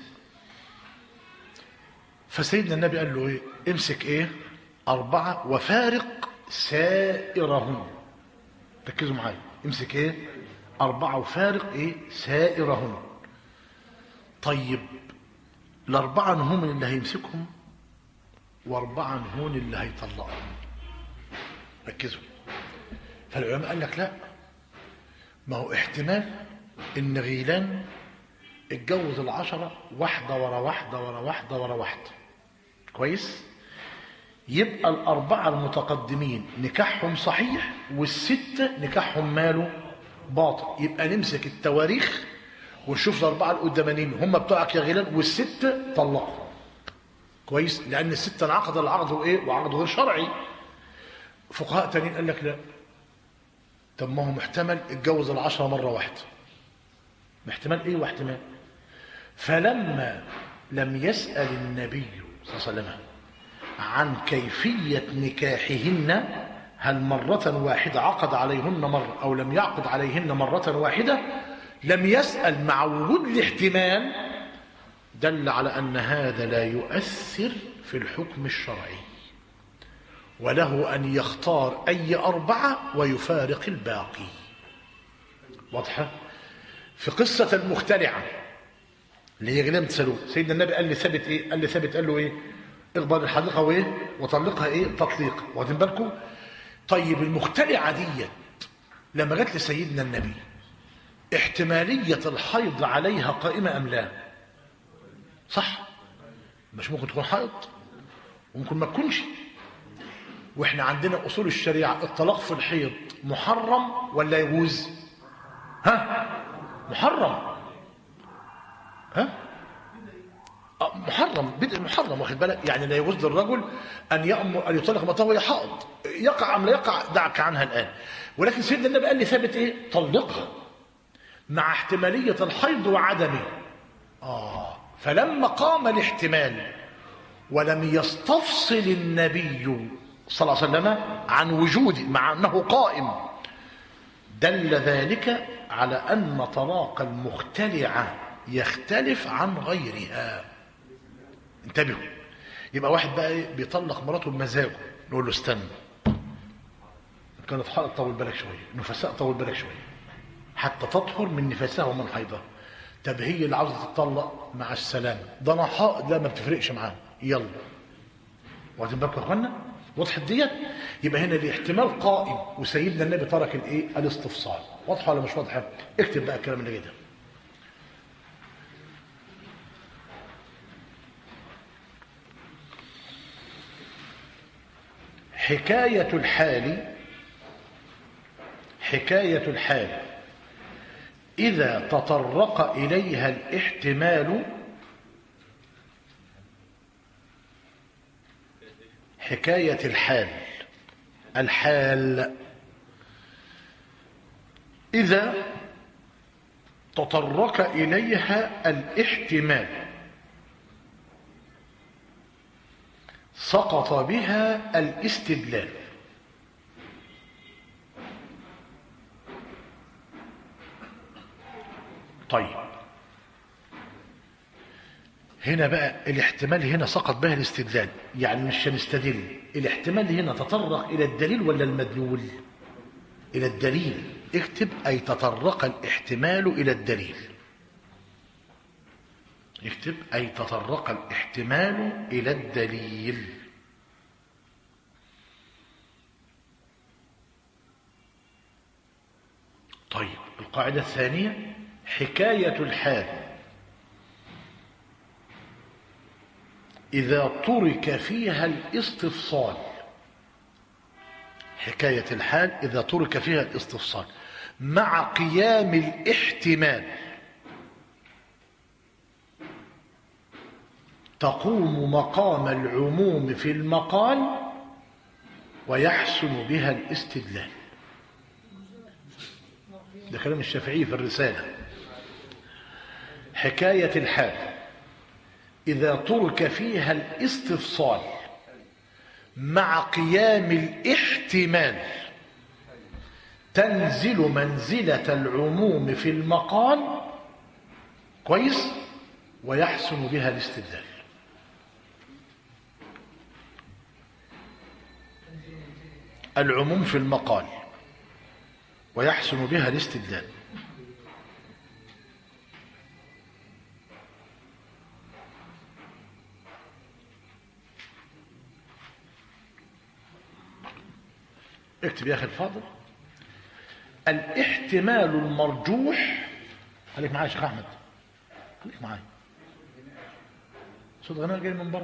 فسيدنا النبي قال له إيه؟ امسك إيه؟ 4 وفارق سائرهن. ركزوا معايا، امسك إيه؟ 4 وفارق إيه؟ سائرهن. طيب ال4 هم اللي هيمسكهم و4 هون اللي هيطلقهم. ركزوا. فالعلماء قال لك لا، ما هو احتمال ان غيلان اتجوز 10 واحدة ورا واحدة ورا واحدة ورا واحدة. كويس؟ يبقى ال4 المتقدمين نكاحهم صحيح وال6 نكاحهم ماله باطل. يبقى نمسك التواريخ ونشوف ال4 القدامانيين هم بتوعك يا غيلان وال6 طلقوا. كويس، لأن الست انعقد العقد وإيه وعقد غير شرعي. فقهاء تانيين قال لك لا، طب ما هو محتمل اتجوز ال10 مرة واحدة، احتمال إيه واحتمال. فلما لم يسأل النبي صلى الله عليه وسلم عن كيفية نكاحهن، هل مرة واحدة عقد عليهن مرة أو لم يعقد عليهن مرة واحدة، لم يسأل مع وجود الاحتمال، دل على أن هذا لا يؤثر في الحكم الشرعي، وله أن يختار أي 4 ويفارق الباقي. واضحة؟ في قصة المخترعة اللي هي غلام سلول، سيدنا النبي قال لثابت ايه؟ قال لثابت قال له ايه؟ اقبل الحديقه وايه؟ وطلقها ايه؟ تطليق. واخدين بالكم؟ طيب المخترعه ديت لما جت لسيدنا النبي احتماليه الحيض عليها قائمه ام لا؟ صح؟ مش ممكن تكون حائض وممكن ما تكونش. واحنا عندنا اصول الشريعه الطلاق في الحيض محرم ولا يجوز؟ ها؟ محرم. ها؟ محرم، بدء محرم، واخد بالك؟ يعني لا يجوز للرجل ان يامر ان يطلق امراته وهي حائض، يقع ام لا يقع دعك عنها الان. ولكن سيدنا النبي قال لي ثابت ايه؟ طلقها مع احتماليه الحيض وعدمه. فلما قام الاحتمال ولم يستفصل النبي صلى الله عليه وسلم عن وجوده مع انه قائم، دل ذلك على ان طلاق المخترعه يختلف عن غيرها. انتبهوا. يبقى واحد بقى ايه بيطلق مراته بمزاجه، نقول له استنى، كانت حائض طول بالك شويه، نفساء طول بالك شويه حتى تطهر من نفاسها ومن حيضها. طب هي اللي عاوزه تطلق، مع السلامه، ده انا حائض، لا ما بتفرقش معاها، يلا. واخدين بالكم يا اخوانا؟ وضحت ديت؟ يبقى هنا الاحتمال قائم وسيدنا النبي ترك الايه؟ الاستفصال. واضحه ولا مش واضحه؟ اكتب بقى الكلام اللي جاي ده. حكاية الحال إذا تطرق إليها الاحتمال، حكاية الحال إذا تطرق إليها الاحتمال سقط بها الاستدلال. طيب هنا بقى الاحتمال هنا سقط بها الاستدلال، يعني مش هنستدل. الاحتمال هنا تطرق إلى الدليل ولا المدلول؟ إلى الدليل. اكتب أي تطرق الاحتمال إلى الدليل. اكتب أي تطرق الاحتمال إلى الدليل. طيب القاعدة الثانية، حكاية الحال إذا ترك فيها الاستفصال. حكاية الحال إذا ترك فيها الاستفصال مع قيام الاحتمال تقوم مقام العموم في المقال ويحسن بها الاستدلال. ده كلام الشافعي في الرسالة. حكاية الحال إذا ترك فيها الاستفصال مع قيام الاحتمال تنزل منزلة العموم في المقال، كويس، ويحسن بها الاستدلال. العموم في المقال ويحسن بها الاستدلال. اكتب يا اخي الفاضل، الاحتمال المرجوح. خليك معايا يا شيخ احمد، خليك معايا. صوت غناء جاي من بره.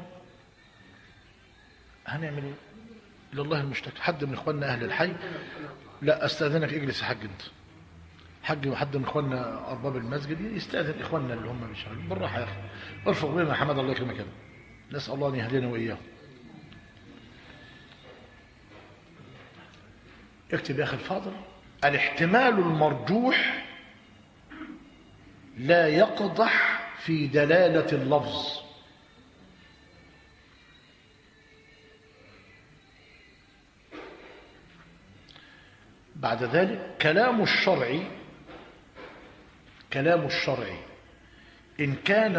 هنعمل ايه؟ لله المشتكى. حد من اخواننا اهل الحي، لا استاذنك اجلس يا حاج انت. حد من اخواننا ارباب المسجد يستاذن اخواننا اللي هم مش بالراحه يا اخي. ارفق بهم يا حماد الله يكرمك. نسأل الله أن يهدينا وإياه. اكتب يا أخي الفاضل: الاحتمال المرجوح لا يقدح في دلالة اللفظ. بعد ذلك كلام الشرع إن كان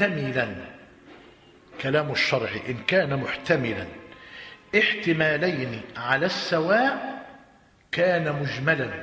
محتملا احتمالين على السواء كان مجملا.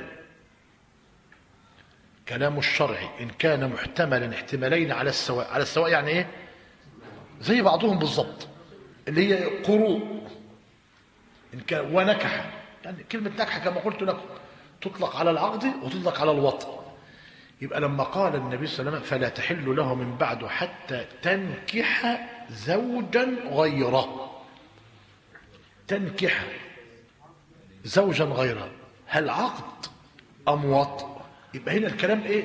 كلام الشرع إن كان محتملا احتمالين على السواء يعني إيه؟ زي بعضهم بالضبط، اللي هي قروء إن كان ونكح. يعني كلمة نكح كما قلت لكم تطلق على العقد وتطلق على الوطء. يبقى لما قال النبي صلى الله عليه وسلم: فلا تحل له من بعد حتى تنكح زوجا غيره. تنكح زوجا غيره، هل عقد أم وطء؟ يبقى هنا الكلام إيه؟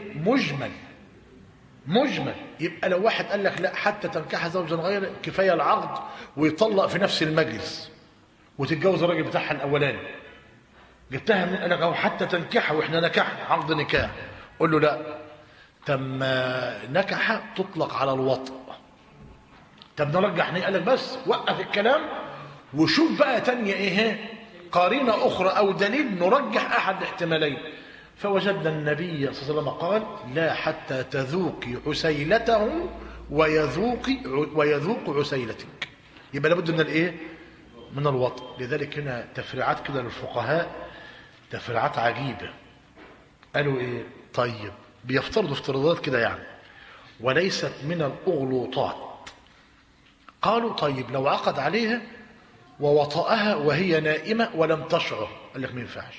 مجمل. يبقى لو واحد قال لك لا، حتى تنكح زوجا غيره، كفاية العقد ويطلق في نفس المجلس وتتجوز الراجل بتاعها الأولاني. جبتها من قالك أو حتى تنكحها وإحنا نكحنا عقد نكاح، قول له لا، تم نكح تطلق على الوطء. طب نرجح قال لك بس وقف الكلام وشوف بقى تانية ايه، قارينة اخرى او دليل نرجح احد الاحتمالين. فوجدنا النبي صلى الله عليه وسلم قال: لا حتى تذوقي عسيلته ويذوق عسيلتك. يبقى لابد من الايه؟ من الوطء. لذلك هنا تفريعات كده للفقهاء، تفريعات عجيبة. قالوا ايه؟ طيب بيفترضوا افتراضات كده يعني، وليست من الأغلوطات. قالوا طيب لو عقد عليها ووطأها وهي نائمة ولم تشعر، قال لك ما ينفعش.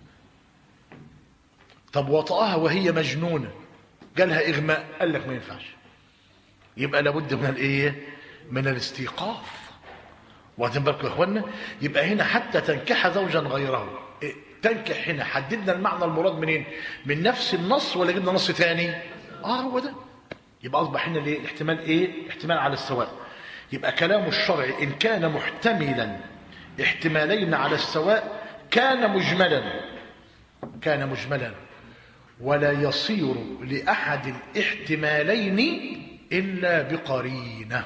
طب وطأها وهي مجنونة جالها إغماء، قال لك ما ينفعش. يبقى لابد من الايه؟ من الاستيقاف. واخدين بالكم يا اخوانا؟ يبقى هنا حتى تنكح زوجا غيره، تنكح هنا حددنا المعنى المراد منين؟ من نفس النص ولا جبنا نص ثاني؟ هو ده. يبقى اصبح هنا الايه؟ الاحتمال ايه؟ احتمال على السواء. يبقى كلام الشرع ان كان محتملا احتمالين على السواء كان مجملا ولا يصير لاحد الاحتمالين الا بقرينه.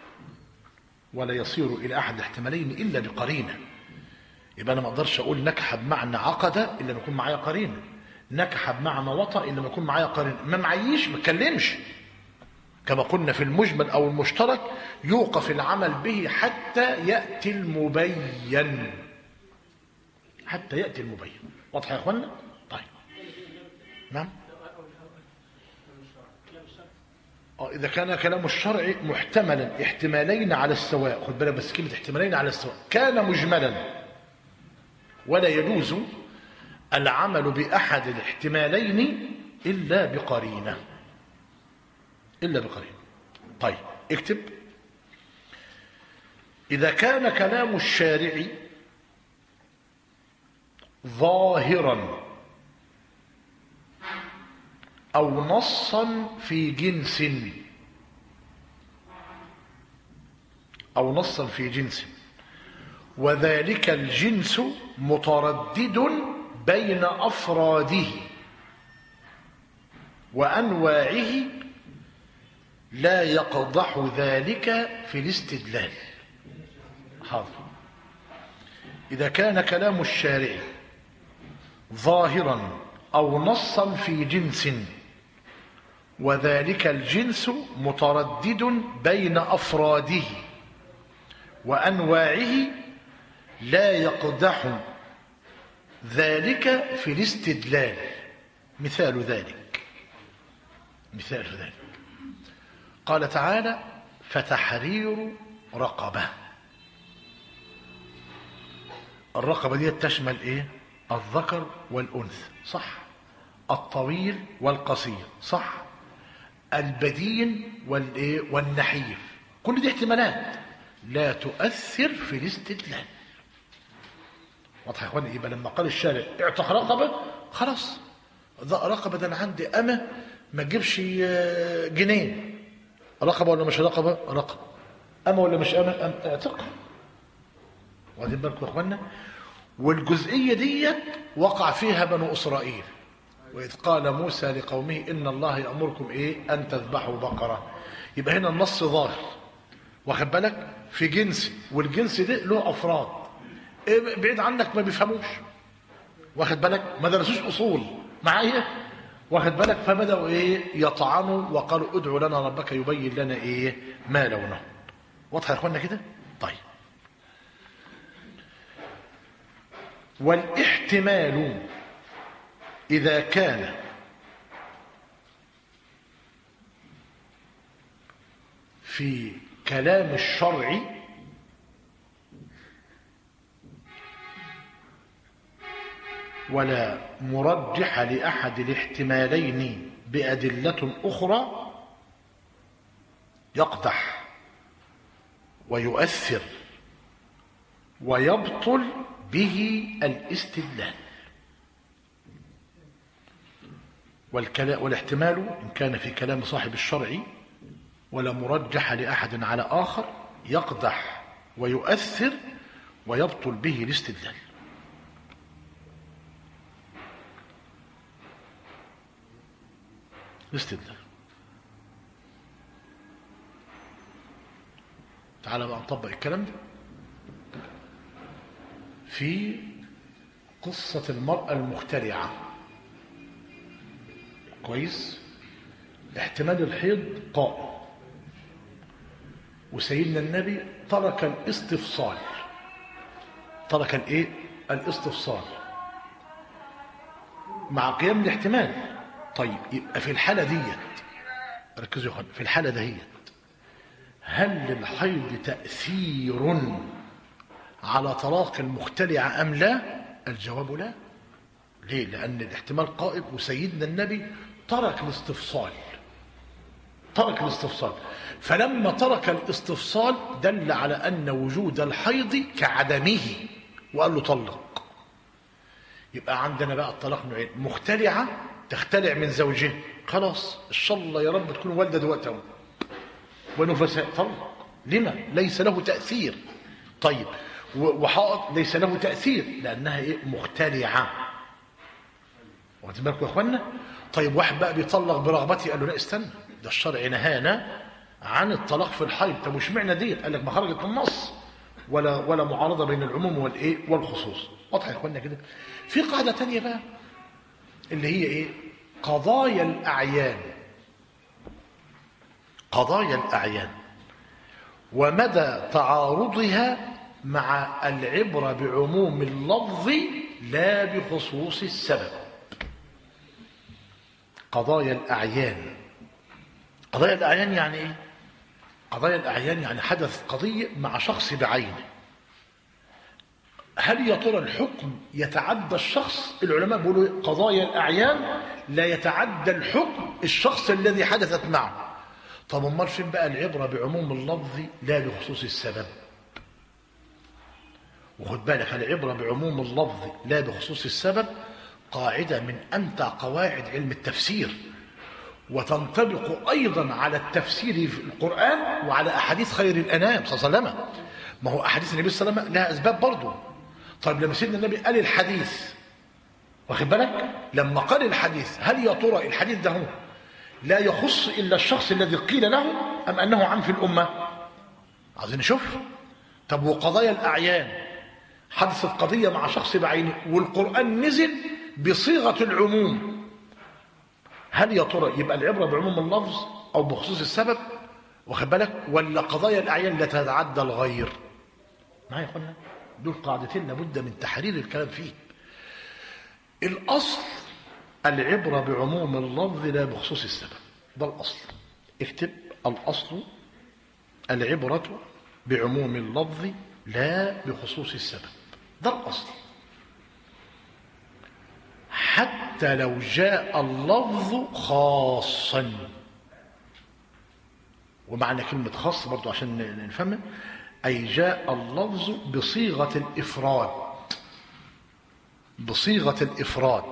يبقى انا ما اقدرش اقول نكح بمعنى عقد الا لما يكون معايا قرينه، نكح بمعنى وطأ الا لما يكون معايا قرينه. ما معيش ما اتكلمش. كما قلنا في المجمل او المشترك يوقف العمل به حتى ياتي المبين. واضح يا اخوانا؟ طيب نعم. اذا كان كلام الشرع محتملا احتمالين على السواء، خد بالك بس كلمه احتمالين على السواء، كان مجملا ولا يجوز العمل بأحد الاحتمالين إلا بقرينة. طيب اكتب: إذا كان كلام الشارع ظاهرا أو نصا في جنس وذلك الجنس متردد بين أفراده وأنواعه لا يقضح ذلك في الاستدلال. حاضر. إذا كان كلام الشارع ظاهرا أو نصا في جنس وذلك الجنس متردد بين أفراده وأنواعه لا يقدح ذلك في الاستدلال. مثال ذلك قال تعالى: فتحرير رقبة. الرقبة دي تشمل ايه؟ الذكر والأنثى، صح؟ الطويل والقصير، صح؟ البدين والنحيف. كل دي احتمالات لا تؤثر في الاستدلال. واضح يا اخواني؟ يبقى لما قال الشارع اعتق رقبه، خلاص رقبه ده انا عندي ما تجيبش جنيه. رقبه ولا مش رقبه؟ رقبه. أما ولا مش أما اعتقها. واخدين بالكم يا اخوانا؟ والجزئية ديت وقع فيها بنو إسرائيل، وإذ قال موسى لقومه إن الله يأمركم إيه؟ أن تذبحوا بقرة. يبقى هنا النص ظاهر، واخد بالك؟ في جنس، والجنس ده له أفراد إيه بعيد عنك ما بيفهموش، واخد بالك؟ ما درسوش أصول معايا، واخد بالك؟ فبدأوا إيه؟ يطعنوا وقالوا ادعوا لنا ربك يبين لنا إيه ما لونه. واضح يا اخوانا كده؟ طيب. والاحتمال إذا كان في كلام الشرع ولا مرجح لأحد الاحتمالين بأدلة أخرى يقدح ويؤثر ويبطل به الاستدلال. والاحتمال إن كان في كلام صاحب الشرع ولا مرجح لأحد على آخر يقدح ويؤثر ويبطل به الاستدلال. الاستدلال. تعال بقى نطبق الكلام ده في قصة المرأة المخترعة. كويس؟ احتمال الحيض قائم، وسيدنا النبي ترك الاستفصال. ترك الايه؟ الاستفصال مع قيام الاحتمال. طيب يبقى في الحالة ديت، ركزوا يا اخوان، في الحالة دهيت هل للحيض تأثير على طلاق المخترعة أم لا؟ الجواب لا. ليه؟ لأن الاحتمال قائم وسيدنا النبي ترك الاستفصال. ترك الاستفصال، فلما ترك الاستفصال دل على أن وجود الحيض كعدمه وقال له طلق. يبقى عندنا بقى الطلاق نوعين: مخترعة تختلع من زوجها، خلاص إن شاء الله يا رب تكون والدة دلوقتي، ونفساء طلق. لما؟ ليس له تأثير. طيب وحائط ليس له تأثير لأنها إيه؟ مخترعة. واخدين بالكم يا اخوانا؟ طيب واحد بقى بيطلق برغبته، قال له لا استنى، ده الشرع نهانا عن الطلاق في الحيض. طب وش معنى ديت؟ قال لك ما خرجت من النص ولا معارضه بين العموم والايه والخصوص. واضح يا اخوانا كده؟ في قاعده ثانيه بقى اللي هي ايه؟ قضايا الاعيان. قضايا الاعيان ومدى تعارضها مع العبره بعموم اللفظ لا بخصوص السبب. قضايا الأعيان. قضايا الأعيان يعني إيه؟ قضايا الأعيان يعني حدث قضية مع شخص بعينه. هل يا ترى الحكم يتعدى الشخص؟ العلماء بيقولوا قضايا الأعيان لا يتعدى الحكم الشخص الذي حدثت معه. طب امال فين بقى العبرة بعموم اللفظ لا بخصوص السبب؟ وخد بالك، العبرة بعموم اللفظ لا بخصوص السبب قاعدة من أمتع قواعد علم التفسير، وتنطبق أيضا على التفسير في القرآن وعلى أحاديث خير الأنام صلى الله عليه وسلم. ما هو أحاديث النبي صلى الله عليه وسلم لها أسباب برضه. طيب لما سيدنا النبي قال الحديث، واخد بالك؟ لما قال الحديث، هل يا ترى الحديث ده هو لا يخص إلا الشخص الذي قيل له أم أنه عام في الأمة؟ عايزين نشوف. طب وقضايا الأعيان حدثت قضية مع شخص بعينه والقرآن نزل بصيغة العموم، هل يا ترى يبقى العبرة بعموم اللفظ أو بخصوص السبب؟ واخد بالك؟ ولا قضايا الأعيان لا تتعدى الغير؟ معايا يا اخوانا؟ دول قاعدتين لابد من تحرير الكلام فيه. الأصل العبرة بعموم اللفظ لا بخصوص السبب، ده الأصل. اكتب: الأصل العبرة بعموم اللفظ لا بخصوص السبب، ده الأصل. حتى لو جاء اللفظ خاصا. ومعنى كلمة خاص برضو عشان نفهم، أي جاء اللفظ بصيغة الإفراد. بصيغة الإفراد.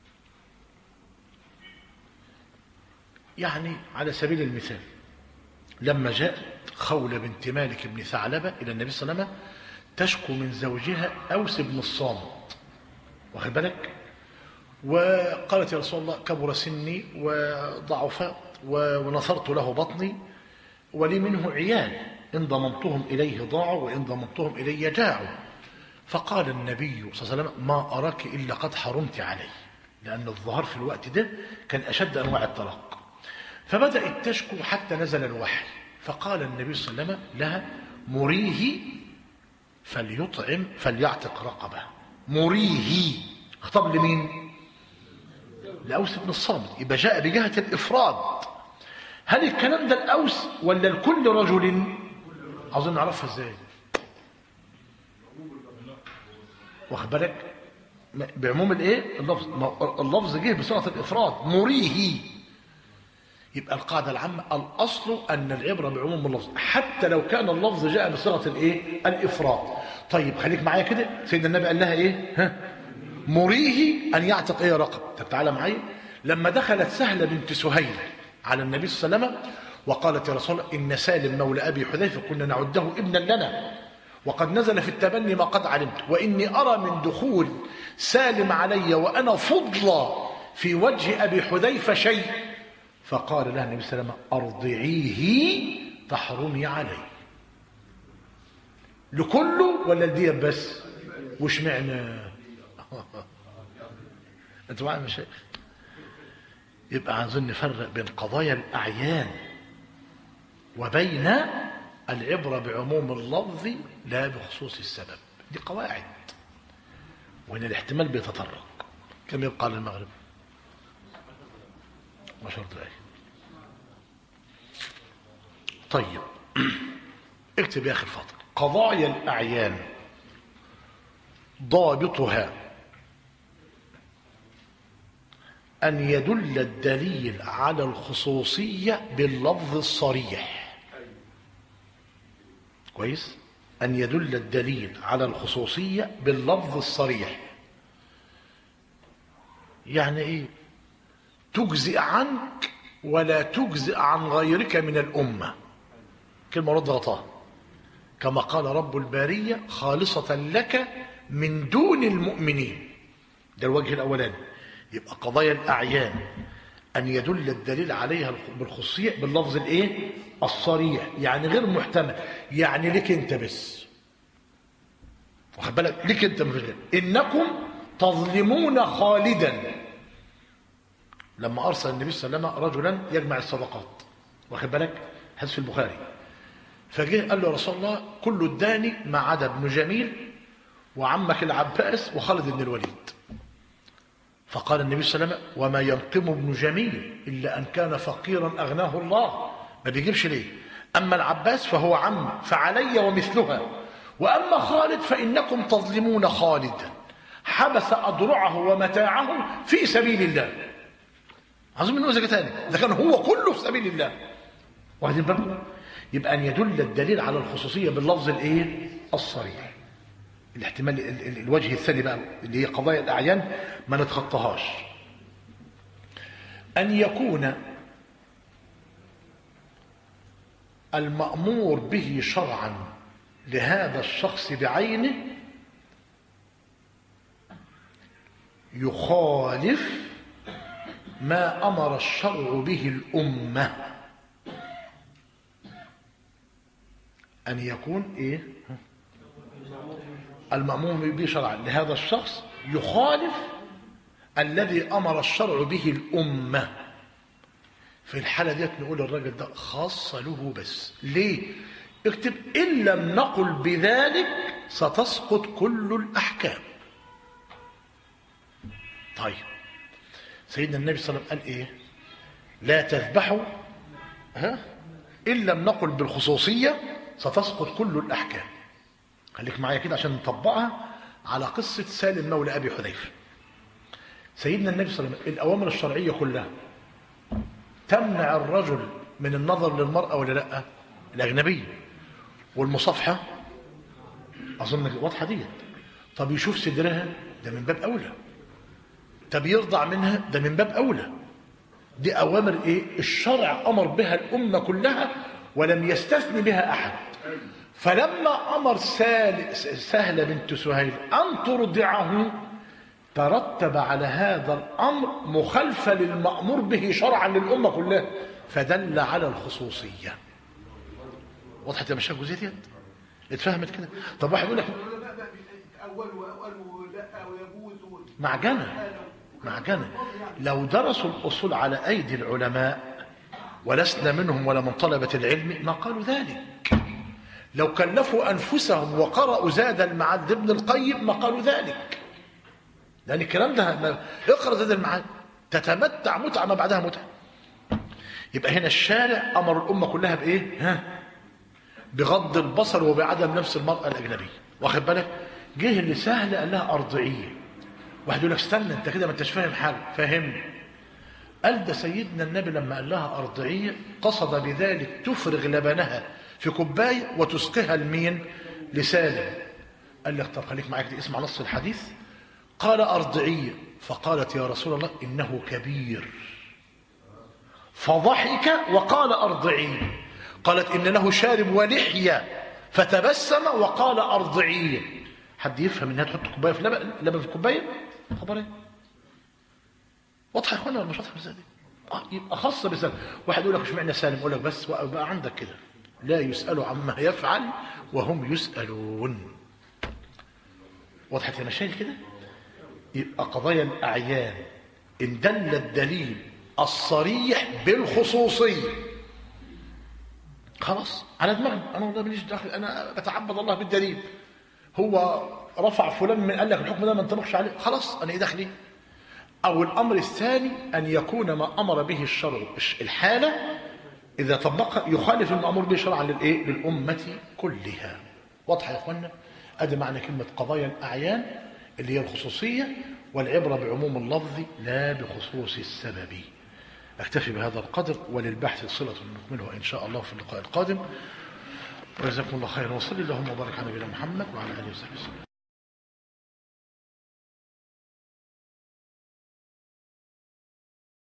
يعني على سبيل المثال لما جاءت خولة بنت مالك بن ثعلبة إلى النبي صلى الله عليه وسلم تشكو من زوجها أوس بن الصامت، واخد بالك، وقالت يا رسول الله كبر سني وضعف ونصرت له بطني ولي منه عيال، إن ضممتهم إليه ضاعوا وإن ضممتهم إلي جاعوا. فقال النبي صلى الله عليه وسلم ما أراك إلا قد حرمت عليه، لأن الظهر في الوقت ده كان أشد أنواع الطلاق. فبدأت تشكو حتى نزل الوحي، فقال النبي صلى الله عليه وسلم لها مريه فليعتق رقبة. مريه خطب لمين؟ لأوس بن الصامت، يبقى جاء بجهة الإفراد. هل الكلام ده الأوس ولا لكل رجل؟ عاوزين نعرفها ازاي؟ واخد بالك بعموم الايه اللفظ، اللفظ جه بصيغه الافراد مريه. يبقى القاعده العامه الاصل ان العبره بعموم اللفظ حتى لو كان اللفظ جاء بصيغه الايه الافراد. طيب خليك معايا كده، سيدنا النبي قال لها ايه؟ مريه ان يعتق ايه رقب. طب تعالى معايا، لما دخلت سهله بنت سهيل على النبي صلى الله عليه وسلم وقالت يا رسول الله إن سالم مولى أبي حذيفة كنا نعده ابنا لنا وقد نزل في التبني ما قد علمت وإني أرى من دخول سالم علي وأنا فضلى في وجه أبي حذيفة شيء. فقال لها النبي صلى الله عليه وسلم أرضعيه تحرمي عليه. لكله ولا الدية بس؟ وش معنى؟ أنتوا معايا يا مشايخ؟ يبقى عايزين نفرق بين قضايا الأعيان وبين العبرة بعموم اللفظ لا بخصوص السبب. دي قواعد، وإن الاحتمال بيتطرق. كم يبقى للمغرب؟ 10 دقائق. طيب اكتب يا أخي الفاضل، قضايا الأعيان ضابطها أن يدل الدليل على الخصوصية باللفظ الصريح. كويس؟ أن يدل الدليل على الخصوصية باللفظ الصريح. يعني إيه؟ تجزئ عنك ولا تجزئ عن غيرك من الأمة. كلمة رد غطاها، كما قال رب البارية خالصة لك من دون المؤمنين. ده الوجه الأولاني. يبقى قضايا الأعيان أن يدل الدليل عليها بالخصوصية باللفظ الإيه؟ الصريح، يعني غير محتمل، يعني لك أنت بس. واخد بالك؟ لك أنت مفيش غير. إنكم تظلمون خالدا. لما أرسل النبي صلى الله عليه وسلم رجلا يجمع الصدقات، واخد بالك؟ حديث في البخاري. فجه قال له يا رسول الله كل اداني ما عدا ابن جميل وعمك العباس وخالد بن الوليد. فقال النبي صلى الله عليه وسلم وما ينقم ابن جميل إلا أن كان فقيرا أغناه الله. ما بيجيبش ليه؟ أما العباس فهو عم فعلي ومثلها، وأما خالد فإنكم تظلمون خالدا حبس أضرعه ومتاعه في سبيل الله. عظيم منه زكاة تاني، ده كان هو كله في سبيل الله. واخدين بالكم؟ يبقى أن يدل الدليل على الخصوصية باللفظ الإيه؟ الصريح. الاحتمال الوجه الثاني بقى اللي هي قضايا الأعيان ما نتخطاهاش. أن يكون المأمور به شرعا لهذا الشخص بعينه يخالف ما أمر الشرع به الأمة. أن يكون إيه؟ المأمور به شرعا لهذا الشخص يخالف الذي أمر الشرع به الأمة. في الحالة ديت نقول الراجل ده خاص له بس. ليه؟ اكتب إن لم نقل بذلك ستسقط كل الأحكام. طيب سيدنا النبي صلى الله عليه وسلم قال إيه؟ لا تذبحوا إن لم نقل بالخصوصية ستسقط كل الأحكام. خليك معايا كده عشان نطبقها على قصة سالم مولى أبي حذيفة. سيدنا النبي صلى الله عليه وسلم الأوامر الشرعية كلها تمنع الرجل من النظر للمرأة ولا لا؟ الأجنبية. والمصافحة أظن واضحة ديت. طب يشوف صدرها ده من باب أولى. طب يرضع منها ده من باب أولى. دي أوامر إيه؟ الشرع أمر بها الأمة كلها ولم يستثني بها أحد. فلما أمر سهلة بنت سهيل أن ترضعه ترتب على هذا الأمر مخالفة للمأمور به شرعا للأمة كلها، فدل على الخصوصية. وضحت يا مشايخ الجزئية دي؟ اتفهمت كده؟ طب واحد يقول لك معجنة. لو درسوا الأصول على أيدي العلماء ولسنا منهم ولا من طلبة العلم ما قالوا ذلك. لو كلفوا أنفسهم وقرأوا زاد المعاد لابن القيم ما قالوا ذلك، لأن الكلام ده اقرأ زاد المعاد تتمتع متعة ما بعدها متعة. يبقى هنا الشارع أمر الأمة كلها بإيه؟ بغض البصر وبعدم لمس المرأة الأجنبية. واخد بالك؟ جه اللي سهل قال لها أرضعية. واحد يقول لك استنى انت كده ما انتش فاهم حاجة. فهمني. قال ده سيدنا النبي لما قال لها أرضعية قصد بذلك تفرغ لبنها في كوباية وتسقيها لمين؟ لسالم. قال لك طب خليك معاك دي اسمع نص الحديث. قال أرضعية فقالت يا رسول الله إنه كبير، فضحك وقال أرضعية. قالت إن له شارب ولحية فتبسم وقال أرضعية. حد يفهم إنها تحط كوباية في لبن في كوباية؟ خبر ايه؟ واضحة يا اخوانا ولا مش واضحة بالذات دي؟ يبقى خاصة بسالم. واحد يقول لك مش معنى سالم، يقول لك بس بقى عندك كده لا يسأل عما يفعل وهم يسألون. وضحت يا مشايخ كده؟ يبقى قضايا الأعيان إن دل الدليل الصريح بالخصوصية خلاص على دماغي أنا والله ماليش داخل، أنا بتعبد الله بالدليل. هو رفع فلان من قال لك الحكم ده ما انطبقش عليه، خلاص أنا إيه دخلي؟ أو الأمر الثاني أن يكون ما أمر به الشرع الحالة إذا طبق يخالف المأمور به شرعا للأمة كلها. واضحة يا أخوانا؟ أدي معنى كلمة قضايا الأعيان اللي هي الخصوصية، والعبرة بعموم اللفظ لا بخصوص السبب. أكتفي بهذا القدر، وللبحث صلة نكملها إن شاء الله في اللقاء القادم. وجزاكم الله خيرا، وصلي اللهم وبارك على نبينا محمد وعلى آله وصحبه وسلم.